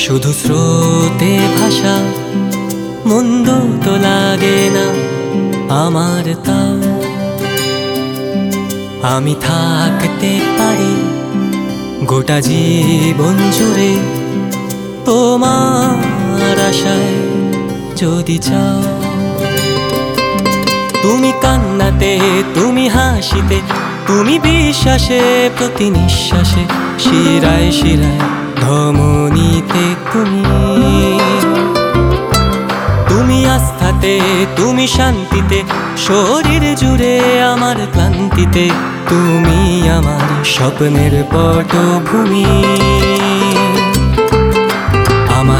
শুধু স্রোতে ভাষা মন্দ তো লাগে না আমার, তাও আমি থাকতে পারি গোটা জীবন জুড়ে তোমার আশায় যদি চাও। তুমি কান্নাতে, তুমি হাসিতে, তুমি বিশ্বাসে, প্রতি নিঃশ্বাসে, শিরায় শিরায় ধমনীতে তুমি আস্থাতে, তুমি শান্তিতে, শরীর জুড়ে আমার ক্লান্তিতে, তুমি আমার স্বপ্নের পটভূমি।